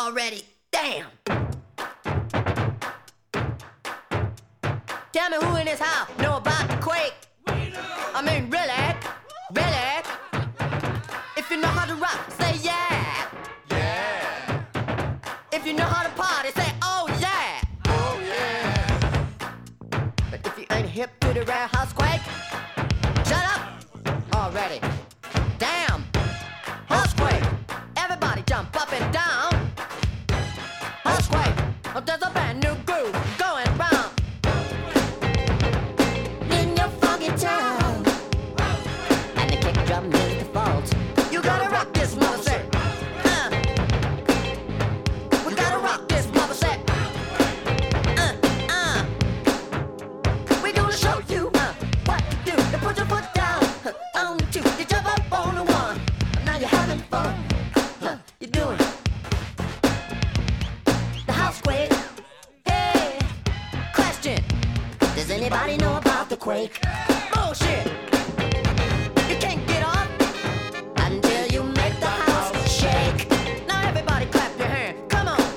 already. Damn. Tell me who in this house know about the quake? I mean, really? Really? If you know how to rock, say yeah. Yeah. If you know how to party, say oh yeah. Oh yeah. But if you ain't hip to the rare house quake, shut up already. Damn. Housequake. Everybody jump up and down. Housequake. Oh, there's a brand new groove going round. In your funky town. And the kick drum is the fault. You gotta rock this mother set. We gotta rock this mother set. We gonna show you what to do. You put your foot down on the two. You jump up on the one. Now you're having fun. You're doing the housequake. Hey, question. Does anybody know about the quake? Bullshit. You can't get off until you make the house shake. Now everybody clap your hands. Come on.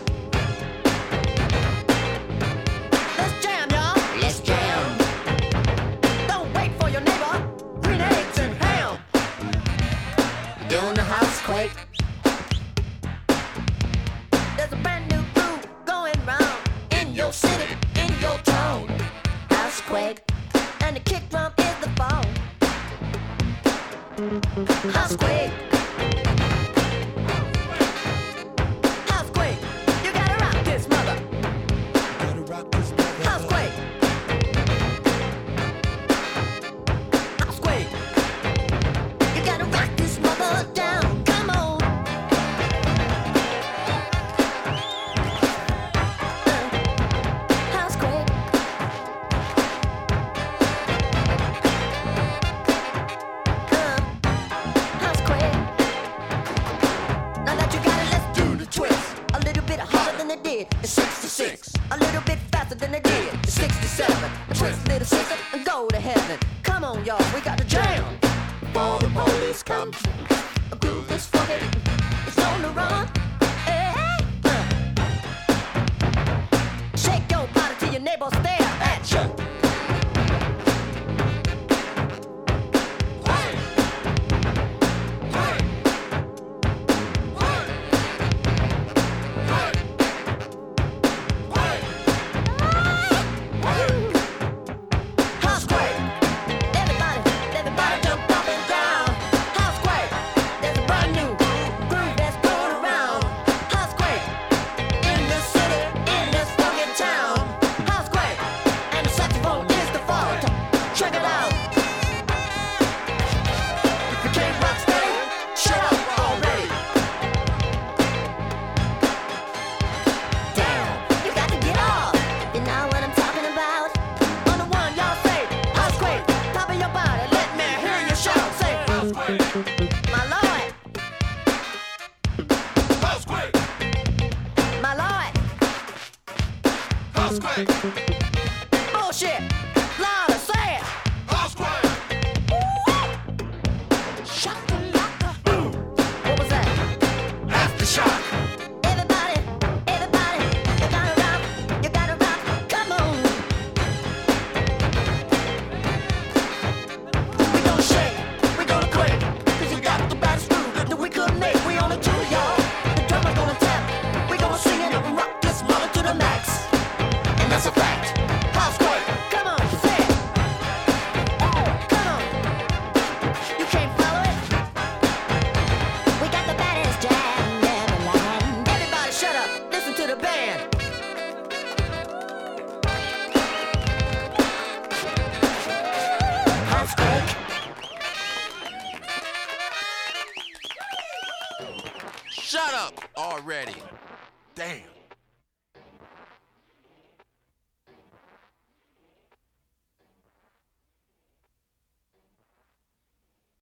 Let's jam, y'all. Let's jam. Don't wait for your neighbor. Green eggs and ham. Doing the housequake. There's a brand new groove going round in your city, in your town. Housequake, and the kick drum is the phone. Housequake. Housequake. You gotta rock this mother. Housequake. Housequake. You gotta rock this mother down. Come on. Housequake. Housequake. Now that you got it, let's do the twist. A little bit harder than they did in 66. A little bit faster than they did in 67. Twist, little sister, and go to heaven. Come on, y'all, we got to jam. Before the police come. A groove is funky, it's on the run. Hey, hey. Shake your body till your neighbors stare at you. Housequake. Everybody jump up and down. Housequake. There's a brand new groove that's going around. Housequake. In the city, in this funky town. Housequake. And the saxophone is the fault. Check it out. If you can't rock steady, shut up already. Damn, you got to get off. You know what I'm talking about? On the one, y'all say, housequake. Top of your body, let me hear you shout. Say, Housequake. my lord, Housequake. my lord. Housequake. Bullshit. Louder, say it. Housequake. What was that? Aftershock. Everybody, you gotta rock, come on. We gonna shake, we gonna quake, 'cause you got the baddest groove that we could make. We on the two, y'all. The drummer's gonna tap, we gonna sing it and rock this mother to the max. And that's a fact. Housequake, come on, say it. Come on. You can't follow it? We got the baddest jam in the land. Everybody shut up, listen to the band. Housequake. Shut up already. Damn.